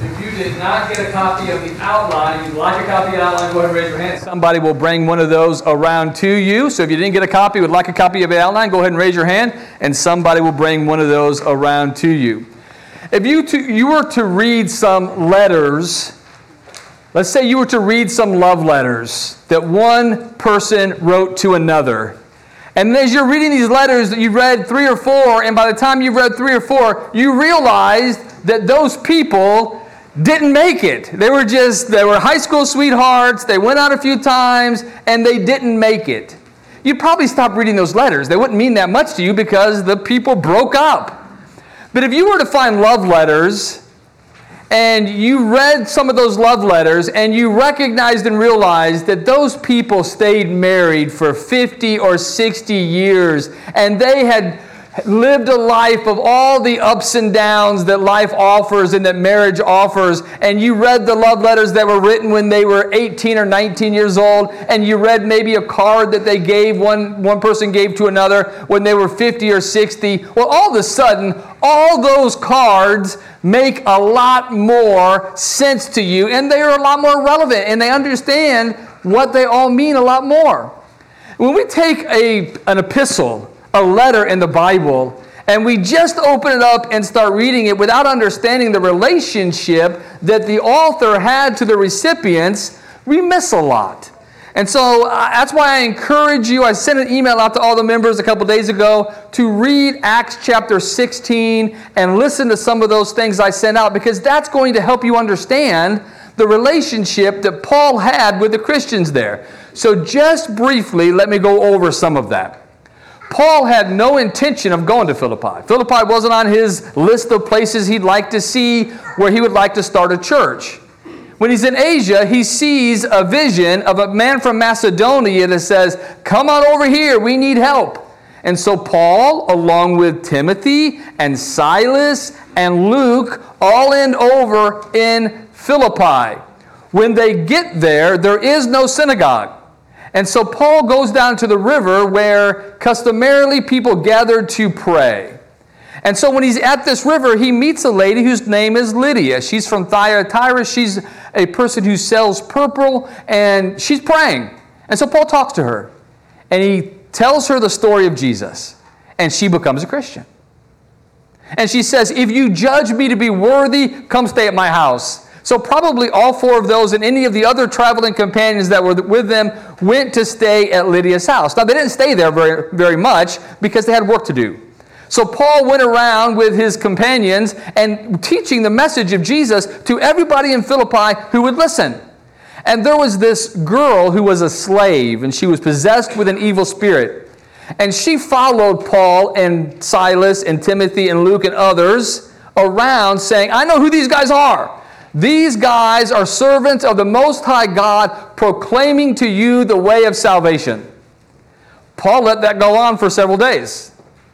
If you did not get a copy of the outline, if you'd like a copy of the outline, go ahead and raise your hand. Somebody will bring one of those around to you. So if you didn't get a copy, would like a copy of the outline, go ahead and raise your hand, and somebody will bring one of those around to you. If you were to read some letters, let's say you were to read some love letters that one person wrote to another. And as you're reading these letters that you've read 3 or 4, and by the time you've read 3 or 4, you realized that those people didn't make it. They were high school sweethearts, they went out a few times, and they didn't make it. You'd probably stop reading those letters. They wouldn't mean that much to you because the people broke up. But if you were to find love letters, and you read some of those love letters, and you recognized and realized that those people stayed married for 50 or 60 years, and they had lived a life of all the ups and downs that life offers and that marriage offers, and you read the love letters that were written when they were 18 or 19 years old, and you read maybe a card that they gave, one person gave to another when they were 50 or 60, well, all of a sudden, all those cards make a lot more sense to you, and they are a lot more relevant, and they understand what they all mean a lot more. When we take an epistle, a letter in the Bible, and we just open it up and start reading it without understanding the relationship that the author had to the recipients, we miss a lot. And so that's why I encourage you, I sent an email out to all the members a couple days ago to read Acts chapter 16 and listen to some of those things I sent out, because that's going to help you understand the relationship that Paul had with the Christians there. So just briefly, let me go over some of that. Paul had no intention of going to Philippi. Philippi wasn't on his list of places he'd like to see where he would like to start a church. When he's in Asia, he sees a vision of a man from Macedonia that says, "Come on over here, we need help." And so Paul, along with Timothy and Silas and Luke, all end over in Philippi. When they get there, there is no synagogue. And so Paul goes down to the river where customarily people gathered to pray. And so when he's at this river, he meets a lady whose name is Lydia. She's from Thyatira. She's a person who sells purple, and she's praying. And so Paul talks to her, and he tells her the story of Jesus, and she becomes a Christian. And she says, "If you judge me to be worthy, come stay at my house." So probably all 4 of those and any of the other traveling companions that were with them went to stay at Lydia's house. Now, they didn't stay there very, very much because they had work to do. So Paul went around with his companions and teaching the message of Jesus to everybody in Philippi who would listen. And there was this girl who was a slave, and she was possessed with an evil spirit. And she followed Paul and Silas and Timothy and Luke and others around saying, "I know who these guys are. These guys are servants of the Most High God, proclaiming to you the way of salvation." Paul let that go on for several days.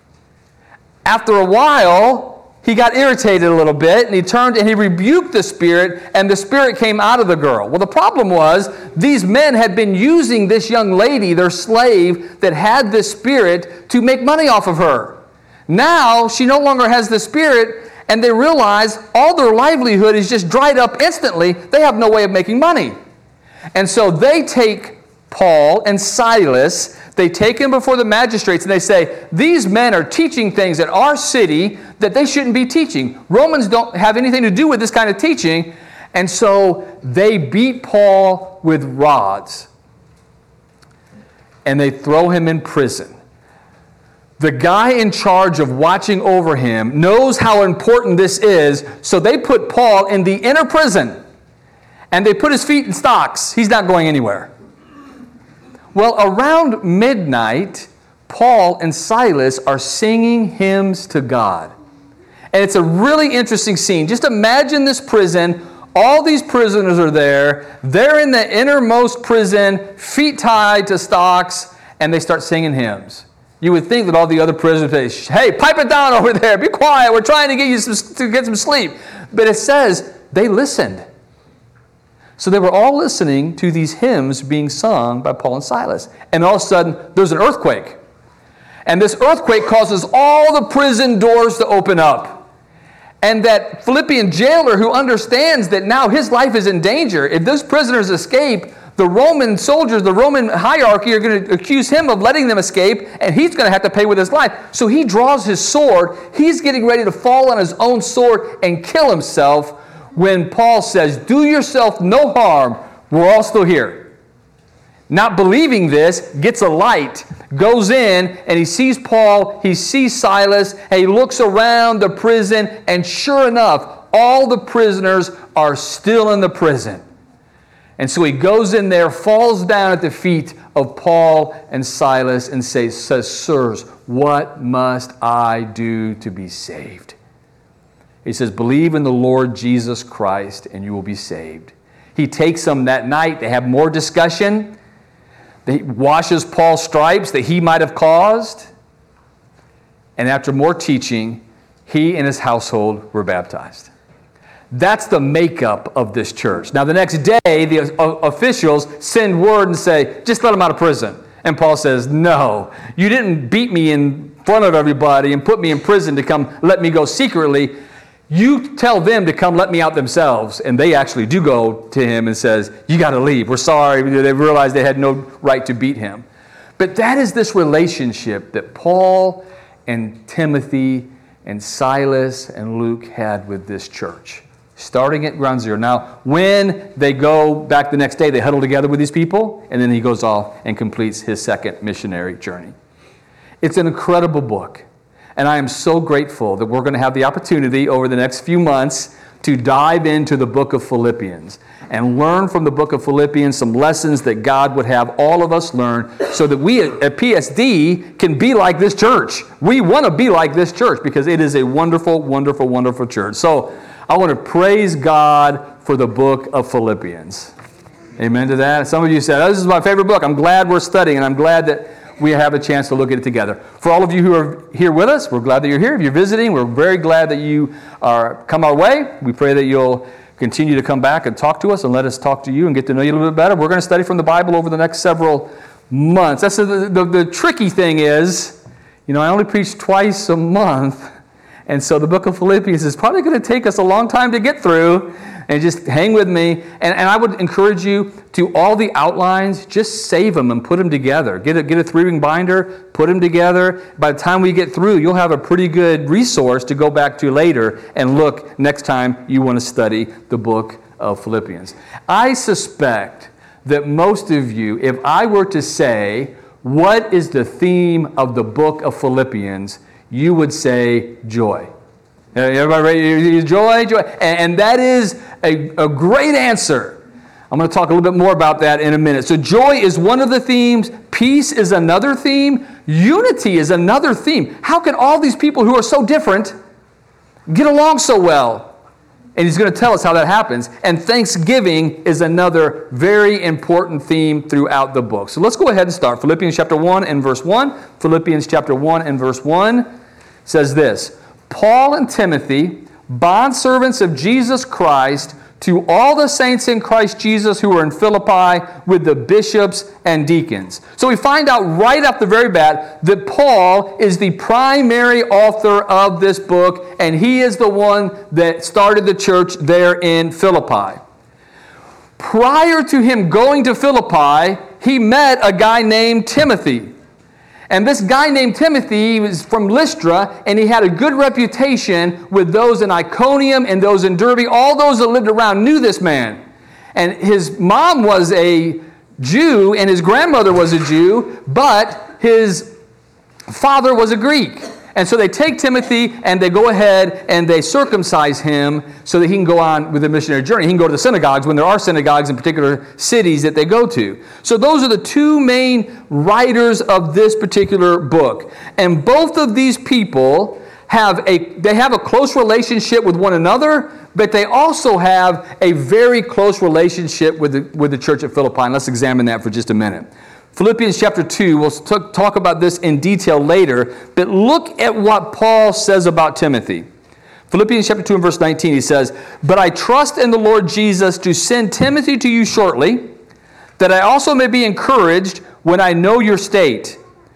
After a while, he got irritated a little bit, and he turned and he rebuked the spirit, and the spirit came out of the girl. Well, the problem was these men had been using this young lady, their slave, that had this spirit to make money off of her. Now, she no longer has the spirit, and they realize all their livelihood is just dried up instantly. They have no way of making money. And so they take Paul and Silas, they take him before the magistrates, and they say, "These men are teaching things at our city that they shouldn't be teaching. Romans don't have anything to do with this kind of teaching." And so they beat Paul with rods, and they throw him in prison. The guy in charge of watching over him knows how important this is, so they put Paul in the inner prison, and they put his feet in stocks. He's not going anywhere. Well, around midnight, Paul and Silas are singing hymns to God. And it's a really interesting scene. Just imagine this prison. All these prisoners are there. They're in the innermost prison, feet tied to stocks, and they start singing hymns. You would think that all the other prisoners would say, "Hey, pipe it down over there. Be quiet. We're trying to get some sleep." But it says they listened. So they were all listening to these hymns being sung by Paul and Silas. And all of a sudden, there's an earthquake. And this earthquake causes all the prison doors to open up. And that Philippian jailer who understands that now his life is in danger. If those prisoners escape, the Roman soldiers, the Roman hierarchy are going to accuse him of letting them escape, and he's going to have to pay with his life. So he draws his sword. He's getting ready to fall on his own sword and kill himself when Paul says, "Do yourself no harm. We're all still here." Not believing this, gets a light, goes in, and he sees Paul, he sees Silas, and he looks around the prison, and sure enough, all the prisoners are still in the prison. And so he goes in there, falls down at the feet of Paul and Silas, and says, "Sirs, what must I do to be saved?" He says, "Believe in the Lord Jesus Christ, and you will be saved." He takes them that night. They have more discussion. He washes Paul's stripes that he might have caused. And after more teaching, he and his household were baptized. That's the makeup of this church. Now, the next day, the officials send word and say, "Just let him out of prison." And Paul says, "No, you didn't beat me in front of everybody and put me in prison to come let me go secretly. You tell them to come let me out themselves." And they actually do go to him and says, "You got to leave. We're sorry." They realized they had no right to beat him. But that is this relationship that Paul and Timothy and Silas and Luke had with this church, starting at ground zero. Now, when they go back the next day, they huddle together with these people, and then he goes off and completes his second missionary journey. It's an incredible book. And I am so grateful that we're going to have the opportunity over the next few months to dive into the book of Philippians and learn from the book of Philippians some lessons that God would have all of us learn so that we at PSD can be like this church. We want to be like this church because it is a wonderful, wonderful, wonderful church. So I want to praise God for the book of Philippians. Amen to that. Some of you said, "Oh, this is my favorite book." I'm glad we're studying, and I'm glad that we have a chance to look at it together. For all of you who are here with us, we're glad that you're here. If you're visiting, we're very glad that you come our way. We pray that you'll continue to come back and talk to us and let us talk to you and get to know you a little bit better. We're going to study from the Bible over the next several months. That's the tricky thing is, I only preach twice a month, and so the book of Philippians is probably going to take us a long time to get through. And just hang with me. And I would encourage you to all the outlines, just save them and put them together. Get a 3-ring binder, put them together. By the time we get through, you'll have a pretty good resource to go back to later and look next time you want to study the book of Philippians. I suspect that most of you, if I were to say, what is the theme of the book of Philippians, you would say joy. Everybody ready? Joy, joy. And that is a great answer. I'm going to talk a little bit more about that in a minute. So joy is one of the themes. Peace is another theme. Unity is another theme. How can all these people who are so different get along so well? And he's going to tell us how that happens. And thanksgiving is another very important theme throughout the book. So let's go ahead and start. Philippians chapter 1 and verse 1. Philippians chapter 1 and verse 1 says this. Paul and Timothy, bondservants of Jesus Christ, to all the saints in Christ Jesus who are in Philippi with the bishops and deacons. So we find out right off the very bat that Paul is the primary author of this book, and he is the one that started the church there in Philippi. Prior to him going to Philippi, he met a guy named Timothy. And this guy named Timothy was from Lystra, and he had a good reputation with those in Iconium and those in Derbe. All those that lived around knew this man. And his mom was a Jew, and his grandmother was a Jew, but his father was a Greek. And so they take Timothy, and they go ahead, and they circumcise him so that he can go on with the missionary journey. He can go to the synagogues when there are synagogues in particular cities that they go to. So those are the two main writers of this particular book. And both of these people have a close relationship with one another, but they also have a very close relationship with the church at Philippi. And let's examine that for just a minute. Philippians chapter 2, we'll talk about this in detail later, but look at what Paul says about Timothy. Philippians chapter 2 and verse 19, he says, "But I trust in the Lord Jesus to send Timothy to you shortly, that I also may be encouraged when I know your state.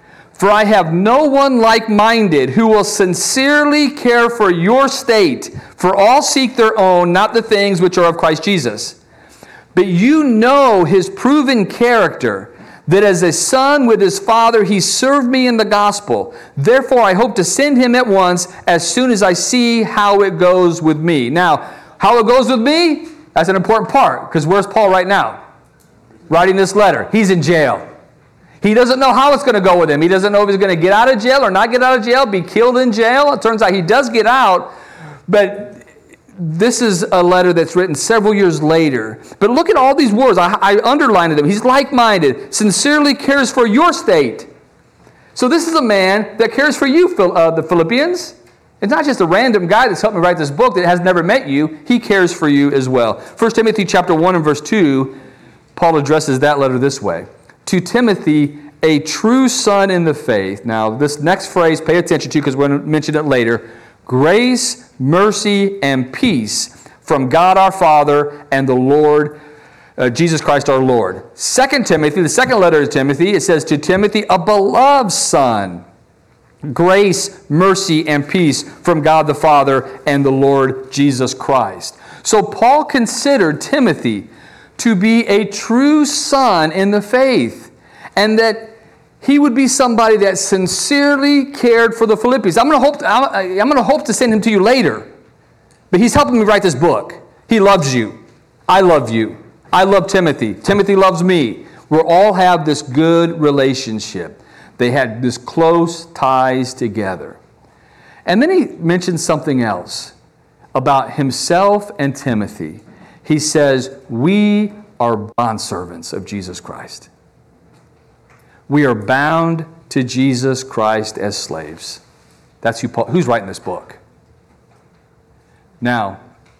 For I have no one like-minded who will sincerely care for your state. For all seek their own, not the things which are of Christ Jesus. But you know his proven character, that as a son with his father, he served me in the gospel. Therefore, I hope to send him at once as soon as I see how it goes with me. Now, how it goes with me, that's an important part, because where's Paul right now? Writing this letter. He's in jail. He doesn't know how it's going to go with him. He doesn't know if he's going to get out of jail or not get out of jail, be killed in jail. It turns out he does get out, but this is a letter that's written several years later. But look at all these words. I underlined them. He's like-minded, sincerely cares for your state. So this is a man that cares for you, the Philippians. It's not just a random guy that's helped me write this book that has never met you. He cares for you as well. 1 Timothy chapter 1 and verse 2, Paul addresses that letter this way. To Timothy, a true son in the faith. Now, this next phrase, pay attention to because we're going to mention it later. Grace, mercy, and peace from God our Father and the Lord, Jesus Christ our Lord. 2 Timothy, the second letter to Timothy, it says, to Timothy, a beloved son. Grace, mercy, and peace from God the Father and the Lord Jesus Christ. So Paul considered Timothy to be a true son in the faith, and that he would be somebody that sincerely cared for the Philippians. I'm going to hope to send him to you later, but he's helping me write this book. He loves you. I love you. I love Timothy. Timothy loves me. We all have this good relationship. They had this close ties together. And then he mentioned something else about himself and Timothy. He says, we are bondservants of Jesus Christ. We are bound to Jesus Christ as slaves. That's who's writing this book. Now,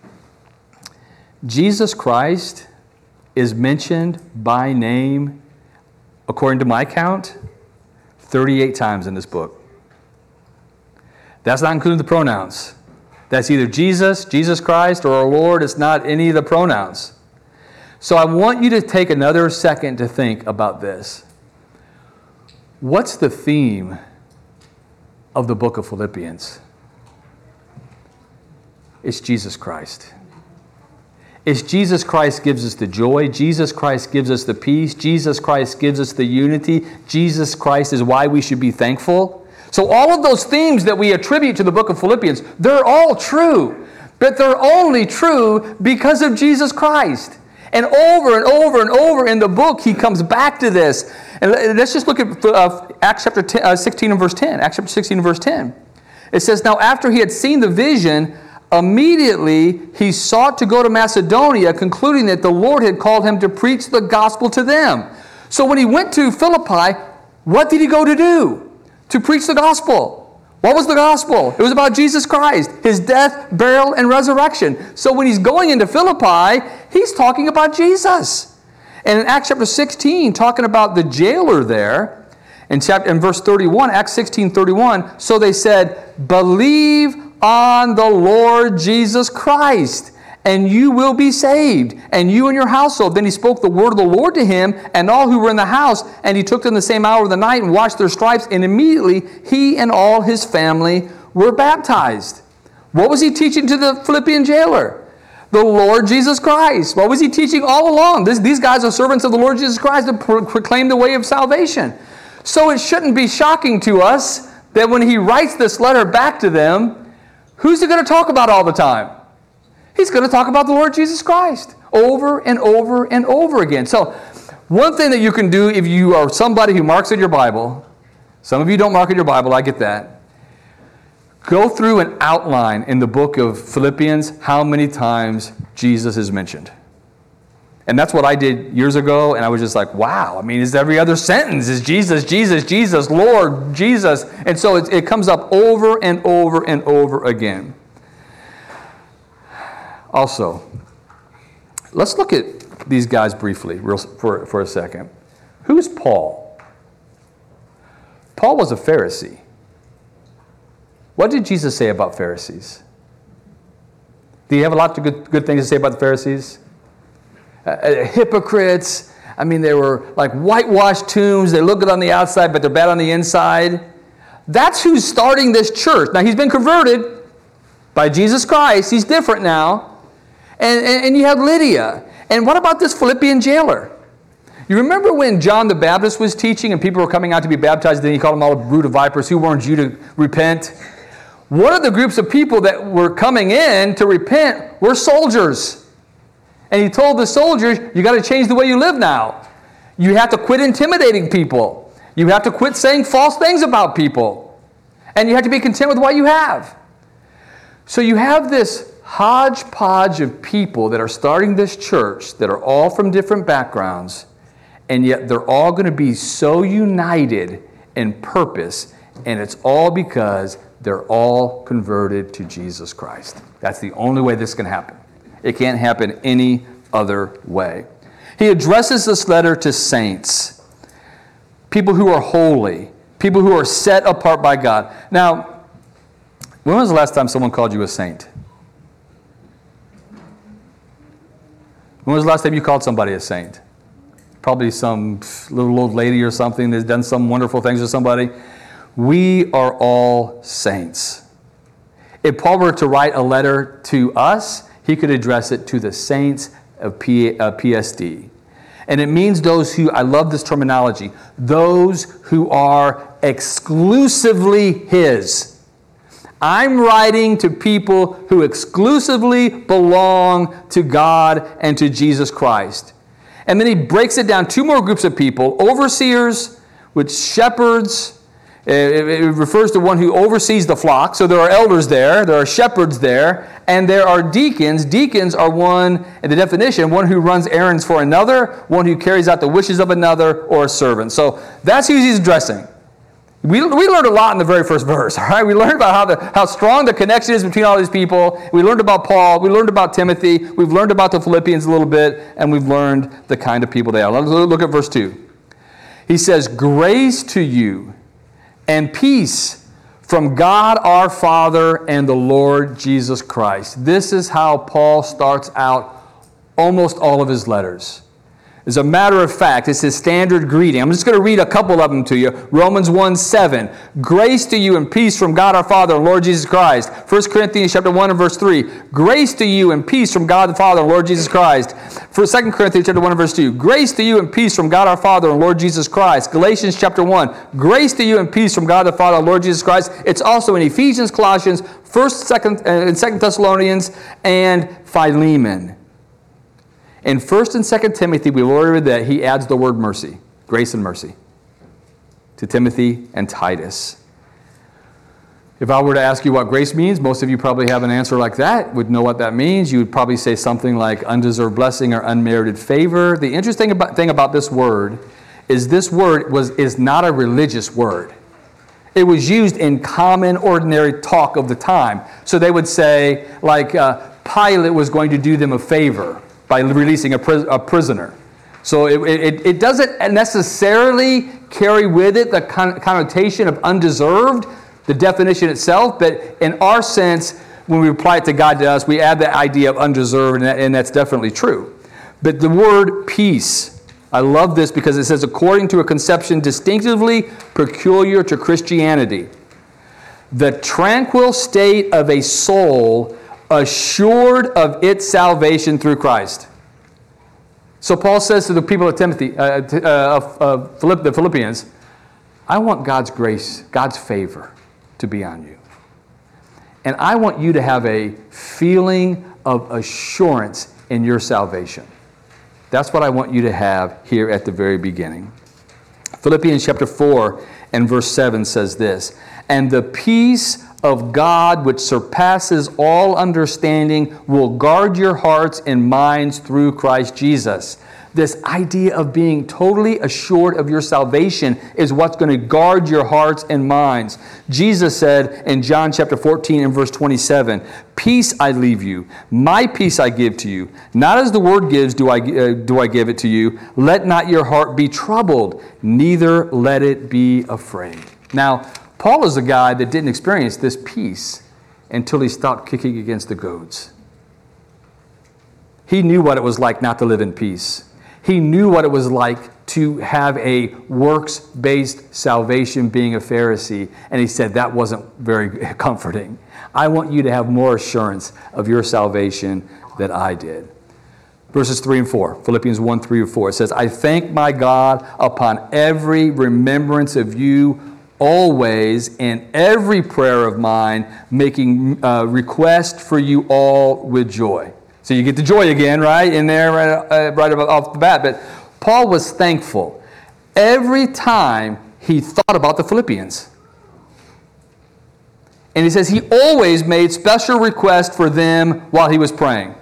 Jesus Christ is mentioned by name, according to my count, 38 times in this book. That's not including the pronouns. That's either Jesus, Jesus Christ, or our Lord. It's not any of the pronouns. So I want you to take another second to think about this. What's the theme of the book of Philippians? It's Jesus Christ. It's Jesus Christ gives us the joy. Jesus Christ gives us the peace. Jesus Christ gives us the unity. Jesus Christ is why we should be thankful. So all of those themes that we attribute to the book of Philippians, they're all true. But they're only true because of Jesus Christ. And over and over and over in the book, he comes back to this. And let's just look at Acts chapter 16 and verse 10. Acts chapter 16 and verse 10. It says, now after he had seen the vision, immediately he sought to go to Macedonia, concluding that the Lord had called him to preach the gospel to them. So when he went to Philippi, what did he go to do? To preach the gospel. What was the gospel? It was about Jesus Christ, his death, burial, and resurrection. So when he's going into Philippi, he's talking about Jesus. And in Acts chapter 16, talking about the jailer there, in verse 31, Acts 16:31, so they said, believe on the Lord Jesus Christ, and you will be saved, and you and your household. Then he spoke the word of the Lord to him and all who were in the house, and he took them the same hour of the night and washed their stripes, and immediately he and all his family were baptized. What was he teaching to the Philippian jailer? The Lord Jesus Christ. What was he teaching all along? These guys are servants of the Lord Jesus Christ to proclaim the way of salvation. So it shouldn't be shocking to us that when he writes this letter back to them, who's he going to talk about all the time? He's going to talk about the Lord Jesus Christ over and over and over again. So one thing that you can do if you are somebody who marks in your Bible, some of you don't mark in your Bible, I get that. Go through and outline in the book of Philippians how many times Jesus is mentioned. And that's what I did years ago, and I was just like, wow. I mean, it's every other sentence is Jesus, Jesus, Jesus, Lord, Jesus. And so it comes up over and over and over again. Also, let's look at these guys briefly for a second. Who's Paul? Paul was a Pharisee. What did Jesus say about Pharisees? Do you have a lot of good things to say about the Pharisees? Hypocrites, I mean, they were like whitewashed tombs. They look good on the outside, but they're bad on the inside. That's who's starting this church. Now, he's been converted by Jesus Christ. He's different now. And you have Lydia. And what about this Philippian jailer? You remember when John the Baptist was teaching and people were coming out to be baptized, then he called them all a brood of vipers. Who warned you to repent? One of the groups of people that were coming in to repent were soldiers. And he told the soldiers, you got to change the way you live now. You have to quit intimidating people. You have to quit saying false things about people. And you have to be content with what you have. So you have this hodgepodge of people that are starting this church that are all from different backgrounds, and yet they're all going to be so united in purpose, and it's all because they're all converted to Jesus Christ. That's the only way this can happen. It can't happen any other way. He addresses this letter to saints, people who are holy, people who are set apart by God. Now, when was the last time someone called you a saint? When was the last time you called somebody a saint? Probably some little old lady or something that's done some wonderful things with somebody. We are all saints. If Paul were to write a letter to us, he could address it to the saints of PSD. And it means those who, I love this terminology, those who are exclusively his. I'm writing to people who exclusively belong to God and to Jesus Christ. And then he breaks it down, two more groups of people, overseers, which shepherds. It refers to one who oversees the flock. So there are elders there, there are shepherds there, and there are deacons. Deacons are one, in the definition, one who runs errands for another, one who carries out the wishes of another, or a servant. So that's who he's addressing. We learned a lot in the very first verse, all right? We learned about how strong the connection is between all these people. We learned about Paul. We learned about Timothy. We've learned about the Philippians a little bit, and we've learned the kind of people they are. Let's look at verse 2. He says, grace to you and peace from God our Father and the Lord Jesus Christ. This is how Paul starts out almost all of his letters. As a matter of fact, it's his standard greeting. I'm just going to read a couple of them to you. Romans 1:7. Grace to you and peace from God our Father and Lord Jesus Christ. 1 Corinthians chapter 1 and verse 3. Grace to you and peace from God the Father and Lord Jesus Christ. 2 Corinthians chapter 1 and verse 2. Grace to you and peace from God our Father and Lord Jesus Christ. Galatians chapter 1. Grace to you and peace from God the Father and Lord Jesus Christ. It's also in Ephesians, Colossians, 1st, 2nd, and 2nd Thessalonians, and Philemon. In 1st and 2nd Timothy, we've already read that he adds the word mercy, grace and mercy, to Timothy and Titus. If I were to ask you what grace means, most of you probably have an answer like that, would know what that means. You would probably say something like undeserved blessing or unmerited favor. The interesting thing about this word is is not a religious word. It was used in common, ordinary talk of the time. So they would say, like, Pilate was going to do them a favor by releasing a prisoner. So it doesn't necessarily carry with it the connotation of undeserved, the definition itself, but in our sense, when we apply it to God, to us, we add the idea of undeserved, and that's definitely true. But the word peace, I love this because it says, according to a conception distinctively peculiar to Christianity, the tranquil state of a soul assured of its salvation through Christ. So Paul says to the people of the Philippians, I want God's grace, God's favor to be on you. And I want you to have a feeling of assurance in your salvation. That's what I want you to have here at the very beginning. Philippians chapter 4 and verse 7 says this, and the peace of God, which surpasses all understanding, will guard your hearts and minds through Christ Jesus. This idea of being totally assured of your salvation is what's going to guard your hearts and minds. Jesus said in John chapter 14 and verse 27, peace I leave you, my peace I give to you. Not as the world gives do I give it to you. Let not your heart be troubled, neither let it be afraid. Now, Paul is a guy that didn't experience this peace until he stopped kicking against the goads. He knew what it was like not to live in peace. He knew what it was like to have a works-based salvation being a Pharisee, and he said that wasn't very comforting. I want you to have more assurance of your salvation than I did. Verses 3 and 4, Philippians 1, 3 or 4, it says, I thank my God upon every remembrance of you always in every prayer of mine, making request for you all with joy. So you get the joy again, right, in there right off the bat. But Paul was thankful every time he thought about the Philippians. And he says he always made special requests for them while he was praying.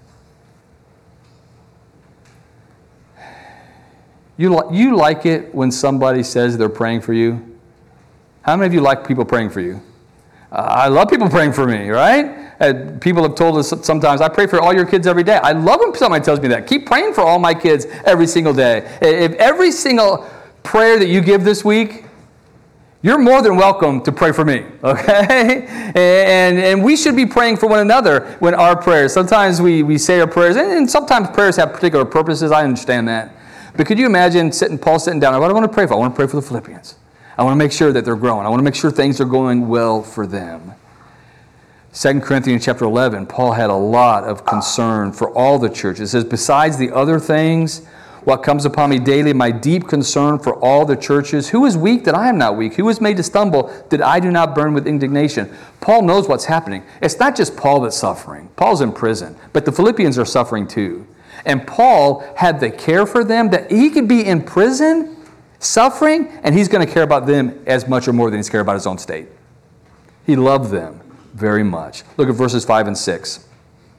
You like it when somebody says they're praying for you? How many of you like people praying for you? I love people praying for me, right? People have told us sometimes, I pray for all your kids every day. I love when somebody tells me that. Keep praying for all my kids every single day. If every single prayer that you give this week, you're more than welcome to pray for me, okay? And we should be praying for one another when our prayers. Sometimes we say our prayers, and sometimes prayers have particular purposes. I understand that. But could you imagine Paul sitting down, what do I want to pray for? I want to pray for the Philippians. I want to make sure that they're growing. I want to make sure things are going well for them. 2 Corinthians chapter 11, Paul had a lot of concern for all the churches. It says, besides the other things, what comes upon me daily, my deep concern for all the churches. Who is weak that I am not weak? Who is made to stumble that I do not burn with indignation? Paul knows what's happening. It's not just Paul that's suffering. Paul's in prison, but the Philippians are suffering too. And Paul had the care for them that he could be in prison suffering, and he's going to care about them as much or more than he's cared about his own state. He loved them very much. Look at verses 5 and 6.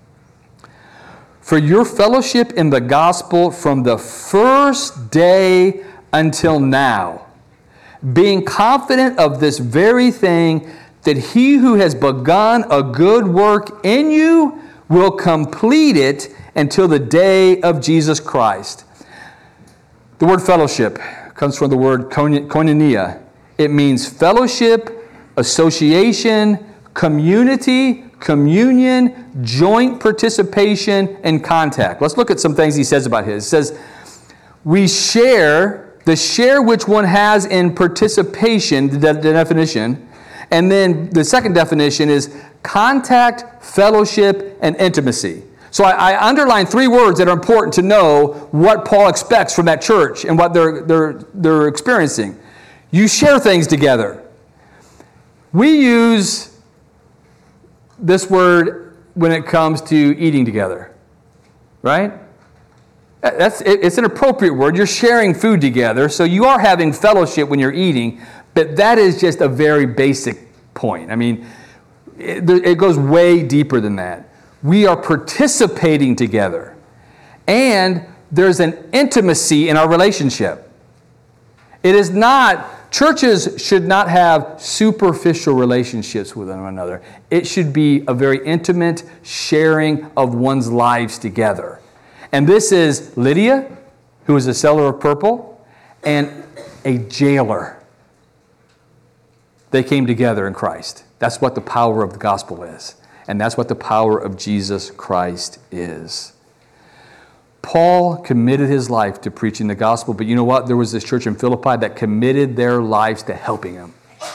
For your fellowship in the gospel from the first day until now, being confident of this very thing, that he who has begun a good work in you will complete it until the day of Jesus Christ. The word fellowship comes from the word koinonia. It means fellowship, association, community, communion, joint participation, and contact. Let's look at some things he says about his. It says, we share, the share which one has in participation, the definition, and then the second definition is contact, fellowship, and intimacy. So I underlined 3 words that are important to know what Paul expects from that church and what they're experiencing. You share things together. We use this word when it comes to eating together, right? It's an appropriate word. You're sharing food together, so you are having fellowship when you're eating, but that is just a very basic point. I mean, it goes way deeper than that. We are participating together, and there's an intimacy in our relationship. It is not, churches should not have superficial relationships with one another. It should be a very intimate sharing of one's lives together. And this is Lydia, who is a seller of purple, and a jailer. They came together in Christ. That's what the power of the gospel is. And that's what the power of Jesus Christ is. Paul committed his life to preaching the gospel, but you know what? There was this church in Philippi that committed their lives to helping him.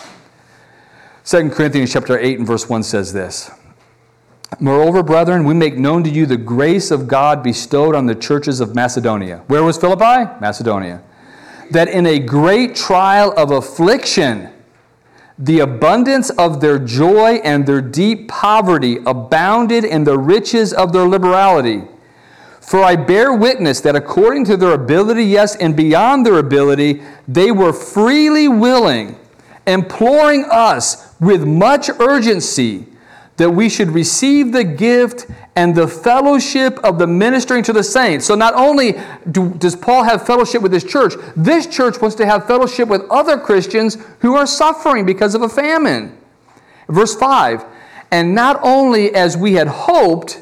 2 Corinthians chapter 8 and verse 1 says this, moreover, brethren, we make known to you the grace of God bestowed on the churches of Macedonia. Where was Philippi? Macedonia. That in a great trial of affliction, the abundance of their joy and their deep poverty abounded in the riches of their liberality. For I bear witness that according to their ability, yes, and beyond their ability, they were freely willing, imploring us with much urgency that we should receive the gift and the fellowship of the ministering to the saints. So not only does Paul have fellowship with this church wants to have fellowship with other Christians who are suffering because of a famine. Verse 5, and not only as we had hoped,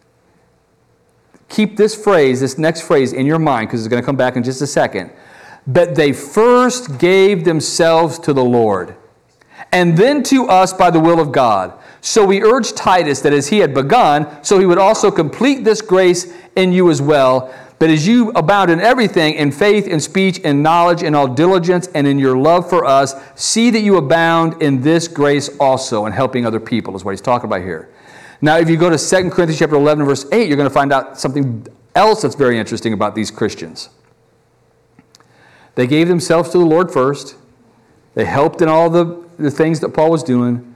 keep this next phrase in your mind because it's going to come back in just a second, but they first gave themselves to the Lord, and then to us by the will of God. So we urge Titus that as he had begun, so he would also complete this grace in you as well. But as you abound in everything, in faith, in speech, in knowledge, in all diligence, and in your love for us, see that you abound in this grace also, in helping other people, is what he's talking about here. Now, if you go to 2 Corinthians chapter 11, verse 8, you're going to find out something else that's very interesting about these Christians. They gave themselves to the Lord first. They helped in all the things that Paul was doing.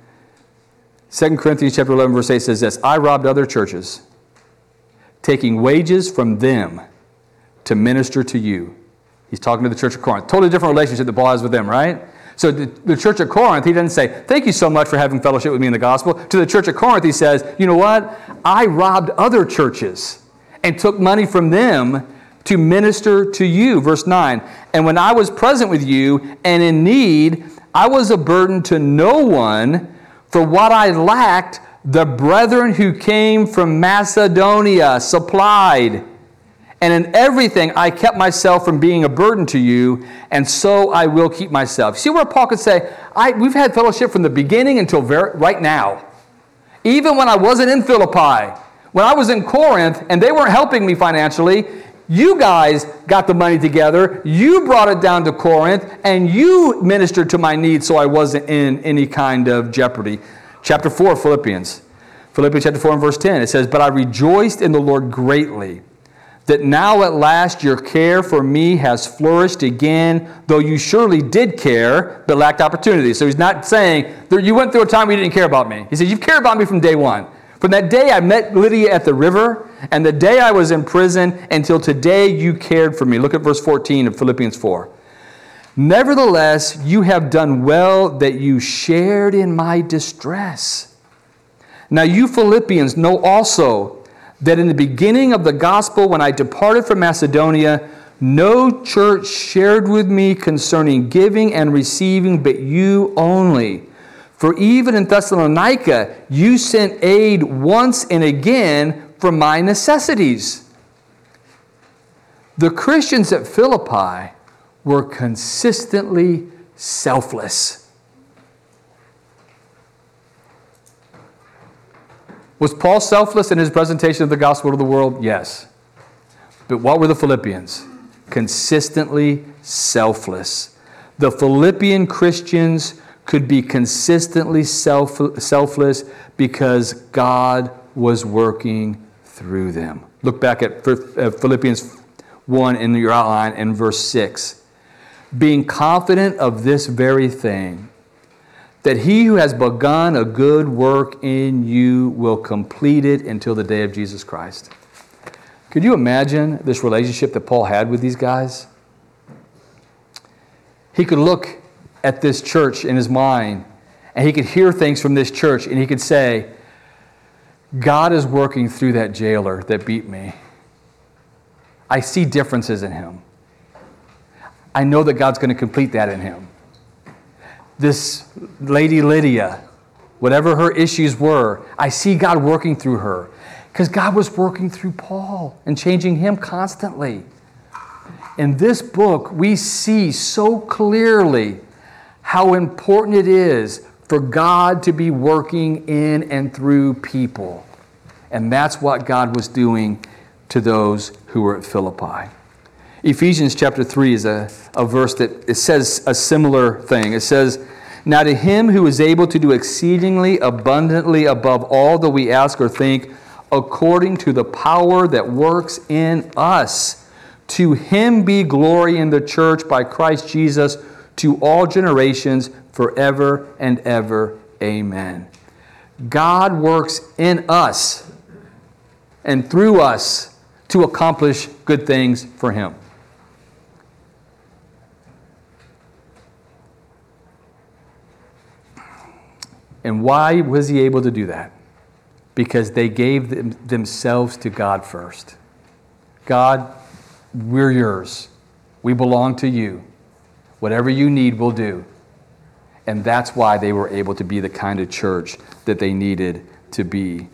2 Corinthians chapter 11, verse 8 says this, I robbed other churches, taking wages from them to minister to you. He's talking to the church of Corinth. Totally different relationship that Paul has with them, right? So the church of Corinth, he doesn't say, thank you so much for having fellowship with me in the gospel. To the church of Corinth, he says, you know what? I robbed other churches and took money from them to minister to you. Verse 9, and when I was present with you and in need, I was a burden to no one. For what I lacked, the brethren who came from Macedonia supplied. And in everything I kept myself from being a burden to you, and so I will keep myself. See where Paul could say, we've had fellowship from the beginning until right now. Even when I wasn't in Philippi, when I was in Corinth, and they weren't helping me financially, you guys got the money together, you brought it down to Corinth, and you ministered to my needs so I wasn't in any kind of jeopardy. Chapter 4, Philippians chapter 4 and verse 10, it says, but I rejoiced in the Lord greatly, that now at last your care for me has flourished again, though you surely did care, but lacked opportunity. So he's not saying, you went through a time where you didn't care about me. He says, you've cared about me from day one. From that day I met Lydia at the river, and the day I was in prison, until today you cared for me. Look at verse 14 of Philippians 4. Nevertheless, you have done well that you shared in my distress. Now you Philippians know also that in the beginning of the gospel, when I departed from Macedonia, no church shared with me concerning giving and receiving, but you only. For even in Thessalonica, you sent aid once and again for my necessities. The Christians at Philippi were consistently selfless. Was Paul selfless in his presentation of the gospel to the world? Yes. But what were the Philippians? Consistently selfless. The Philippian Christians could be consistently selfless because God was working through them. Look back at Philippians 1 in your outline in verse 6. Being confident of this very thing, that he who has begun a good work in you will complete it until the day of Jesus Christ. Could you imagine this relationship that Paul had with these guys? He could look at this church in his mind, and he could hear things from this church, and he could say, God is working through that jailer that beat me. I see differences in him. I know that God's going to complete that in him. This lady Lydia, whatever her issues were, I see God working through her. Because God was working through Paul and changing him constantly. In this book, we see so clearly how important it is for God to be working in and through people. And that's what God was doing to those who were at Philippi. Ephesians chapter 3 is a verse that it says a similar thing. It says, now to him who is able to do exceedingly abundantly above all that we ask or think, according to the power that works in us, to him be glory in the church by Christ Jesus to all generations forever and ever. Amen. God works in us and through us to accomplish good things for him. And why was he able to do that? Because they gave themselves to God first. God, we're yours. We belong to you. Whatever you need, we'll do. And that's why they were able to be the kind of church that they needed to be.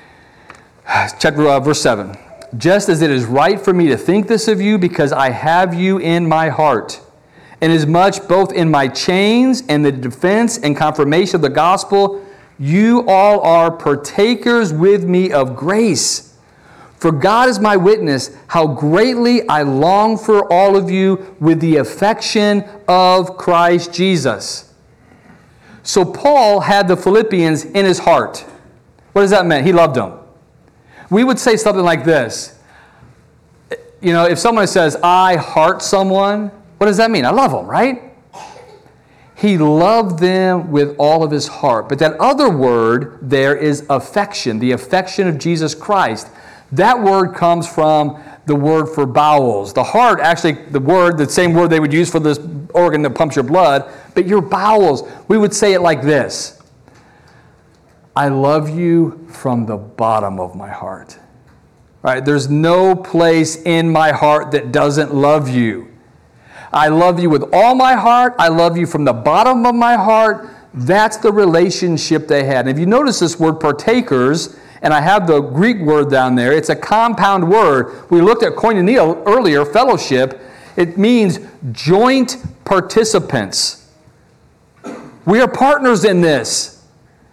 Verse 7. Just as it is right for me to think this of you, because I have you in my heart, inasmuch both in my chains and the defense and confirmation of the gospel, you all are partakers with me of grace. For God is my witness, how greatly I long for all of you with the affection of Christ Jesus. So Paul had the Philippians in his heart. What does that mean? He loved them. We would say something like this. You know, if someone says, I heart someone, what does that mean? I love them, right? He loved them with all of his heart. But that other word there is affection, the affection of Jesus Christ. That word comes from the word for bowels. The heart, actually, the same word they would use for this organ that pumps your blood, but your bowels. We would say it like this. I love you from the bottom of my heart. Right? There's no place in my heart that doesn't love you. I love you with all my heart. I love you from the bottom of my heart. That's the relationship they had. And if you notice this word partakers, and I have the Greek word down there, it's a compound word. We looked at koinonia earlier, fellowship. It means joint participants. We are partners in this.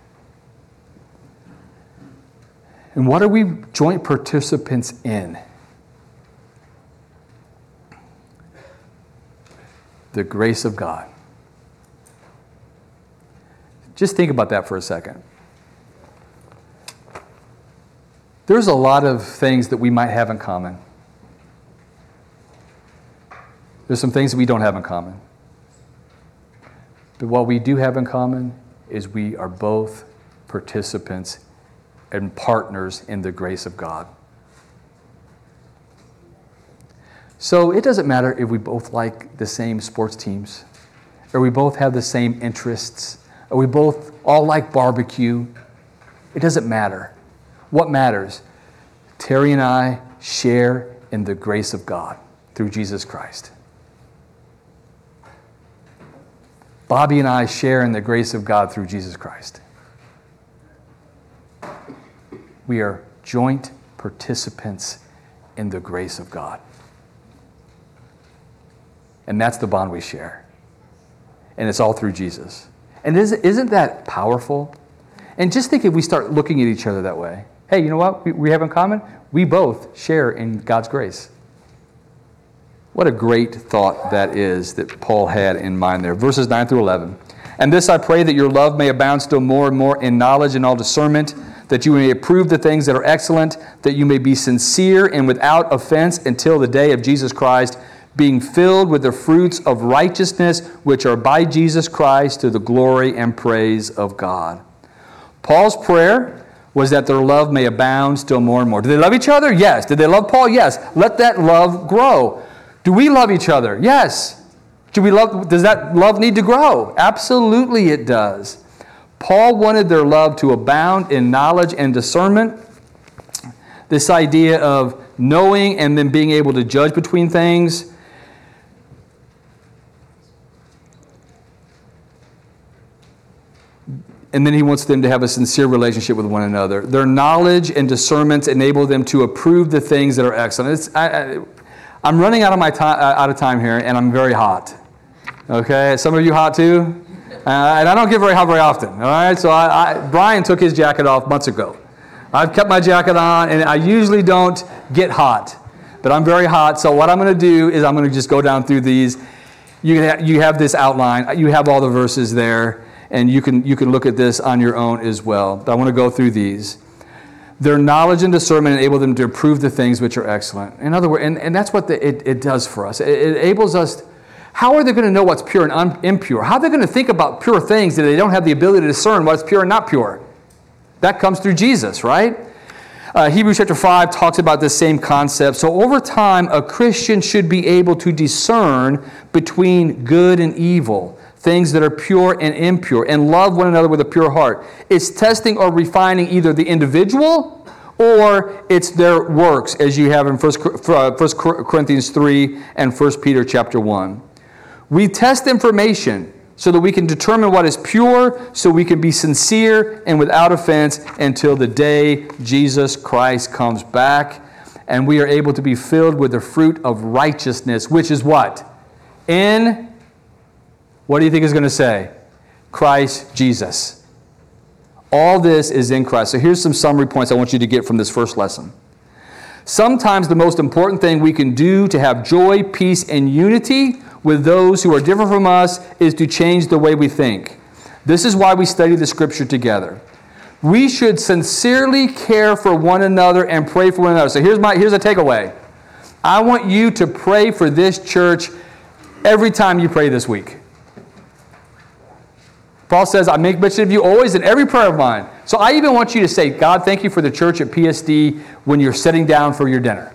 And what are we joint participants in? The grace of God. Just think about that for a second. There's a lot of things that we might have in common. There's some things that we don't have in common. But what we do have in common is we are both participants and partners in the grace of God. So it doesn't matter if we both like the same sports teams, or we both have the same interests, or we both all like barbecue. It doesn't matter. What matters? Terry and I share in the grace of God through Jesus Christ. Bobby and I share in the grace of God through Jesus Christ. We are joint participants in the grace of God. And that's the bond we share. And it's all through Jesus. And isn't that powerful? And just think if we start looking at each other that way. Hey, you know what we have in common? We both share in God's grace. What a great thought that is that Paul had in mind there. Verses 9 through 11. And this I pray, that your love may abound still more and more in knowledge and all discernment, that you may approve the things that are excellent, that you may be sincere and without offense until the day of Jesus Christ, being filled with the fruits of righteousness, which are by Jesus Christ, to the glory and praise of God. Paul's prayer was that their love may abound still more and more. Do they love each other? Yes. Did they love Paul? Yes. Let that love grow. Do we love each other? Yes. Does that love need to grow? Absolutely it does. Paul wanted their love to abound in knowledge and discernment. This idea of knowing and then being able to judge between things. And then he wants them to have a sincere relationship with one another. Their knowledge and discernment enable them to approve the things that are excellent. I'm running out of time here, and I'm very hot. Okay, some of you hot too? And I don't get very hot very often. All right, so Brian took his jacket off months ago. I've kept my jacket on, and I usually don't get hot. But I'm very hot, so what I'm going to do is I'm going to just go down through these. You have this outline. You have all the verses there. And you can look at this on your own as well. But I want to go through these. Their knowledge and discernment enable them to approve the things which are excellent. In other words, and that's what it does for us. It enables us. How are they going to know what's pure and impure? How are they going to think about pure things if they don't have the ability to discern what's pure and not pure? That comes through Jesus, right? Hebrews chapter 5 talks about this same concept. So over time, a Christian should be able to discern between good and evil, things that are pure and impure, and love one another with a pure heart. It's testing or refining either the individual or it's their works, as you have in 1 Corinthians 3 and 1 Peter chapter 1. We test information so that we can determine what is pure, so we can be sincere and without offense until the day Jesus Christ comes back, and we are able to be filled with the fruit of righteousness, which is what? What do you think is going to say? Christ Jesus. All this is in Christ. So here's some summary points I want you to get from this first lesson. Sometimes the most important thing we can do to have joy, peace, and unity with those who are different from us is to change the way we think. This is why we study the Scripture together. We should sincerely care for one another and pray for one another. So here's a takeaway. I want you to pray for this church every time you pray this week. Paul says, I make mention of you always in every prayer of mine. So I even want you to say, God, thank you for the church at PSD when you're sitting down for your dinner.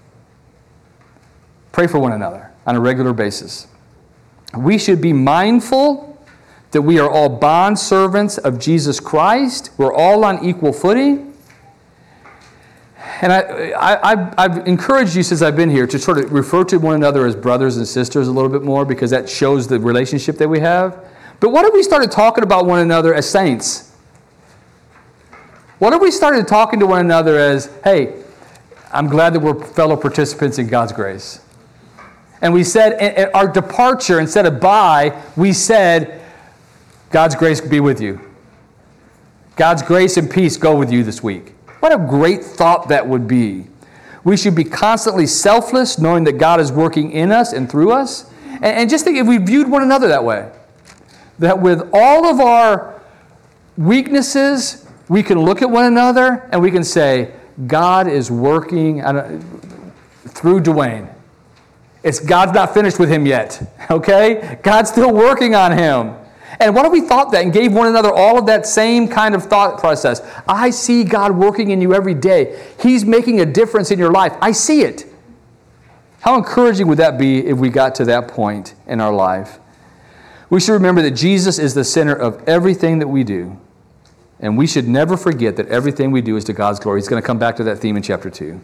Pray for one another on a regular basis. We should be mindful that we are all bond servants of Jesus Christ. We're all on equal footing. And I've encouraged you since I've been here to sort of refer to one another as brothers and sisters a little bit more because that shows the relationship that we have. But what if we started talking about one another as saints? What if we started talking to one another as, hey, I'm glad that we're fellow participants in God's grace. And we said, at our departure, instead of bye, we said, God's grace be with you. God's grace and peace go with you this week. What a great thought that would be. We should be constantly selfless, knowing that God is working in us and through us. And just think if we viewed one another that way, that with all of our weaknesses, we can look at one another and we can say, God is working through Dwayne. God's not finished with him yet, okay? God's still working on him. And what if we thought that and gave one another all of that same kind of thought process? I see God working in you every day. He's making a difference in your life. I see it. How encouraging would that be if we got to that point in our life? We should remember that Jesus is the center of everything that we do. And we should never forget that everything we do is to God's glory. He's going to come back to that theme in chapter 2.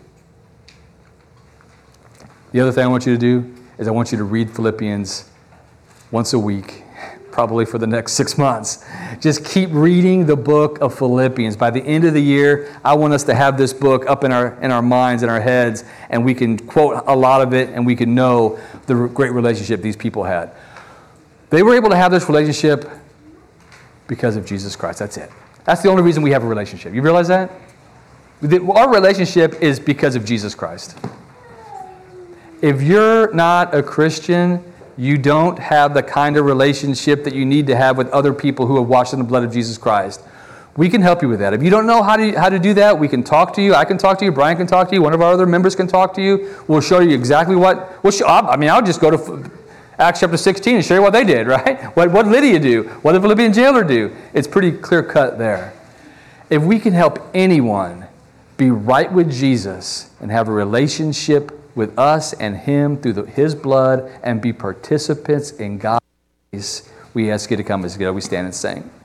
The other thing I want you to do is I want you to read Philippians once a week, probably for the next 6 months. Just keep reading the book of Philippians. By the end of the year, I want us to have this book up in our minds and our heads, and we can quote a lot of it, and we can know the great relationship these people had. They were able to have this relationship because of Jesus Christ. That's it. That's the only reason we have a relationship. You realize that? Our relationship is because of Jesus Christ. If you're not a Christian, you don't have the kind of relationship that you need to have with other people who are washed in the blood of Jesus Christ. We can help you with that. If you don't know how to do that, we can talk to you. I can talk to you. Brian can talk to you. One of our other members can talk to you. We'll show you exactly what... I'll just go to Acts chapter 16 and show you what they did, right? What Lydia do? What the Philippian jailer do? It's pretty clear cut there. If we can help anyone be right with Jesus and have a relationship with us and him through his blood and be participants in God's grace, we ask you to come as together. We stand and sing.